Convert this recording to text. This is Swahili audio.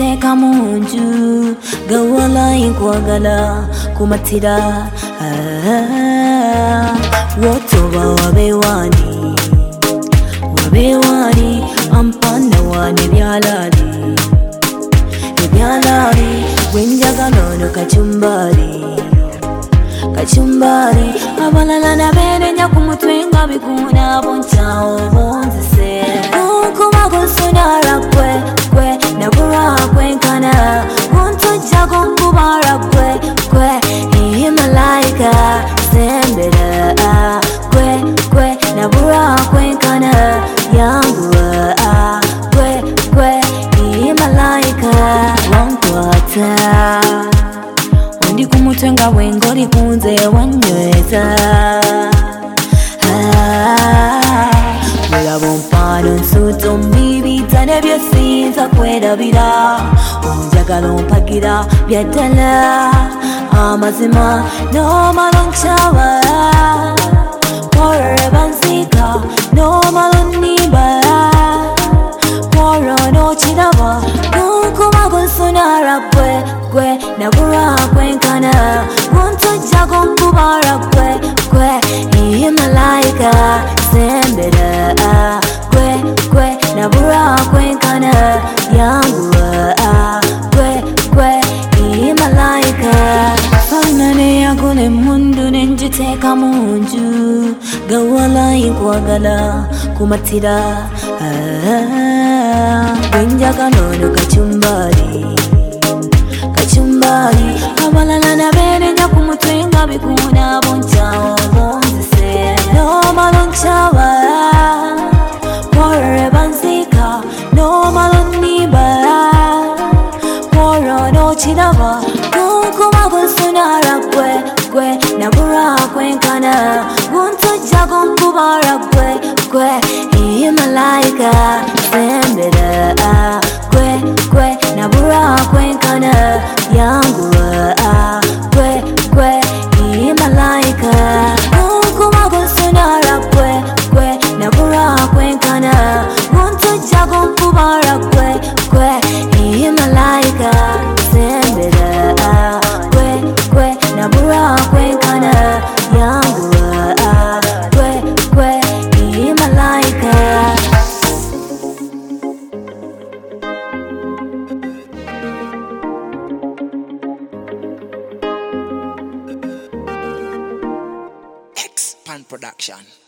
njiteka munju gawala inkwagala kumatira wotoba wabewani ampana wane byalari wenjagalono kachumbari abalala naberenya kumutwenga bikuna bonchawo bonzise kuba kusonara kwe nabura kwenkana untujago kubara kwe malaika sembera kwe nabura kwenkana yangu kwe malaika wankwata ndi kumutwenga wengori kunze wanyweza mulabo mpano nsuto mbibitane byosinza kwerabira onjagala ompagira byaddala amazima nomalo nkyaba koreba nsika nomalo nnimba korono kiraba nukuba kunsonara kwe nabura kwenkana untujago nkubara kwe malaika sembera kwe nabura kwenkana yangu kwe malaika fanane yagole mundu nenjiteka munju gawala inkwagala kumatira wenjagalono kachumbari abalala naberenya kumutwenga bikuna bonchawo bonzise nomalo nkyaba koreba nsika nomalo nnimba korono kiraba nukuba kunsonara kwe nabura kwenkana untujago nkubara kwe malaika sembera kwe nabura kwenkana yangu kwe malaika nukuba kunsonara kwe nabura kwenkana untujago nkubara kwe malaika sembera kwe nabura kwenkana yangu kwe malaika X Pan Production.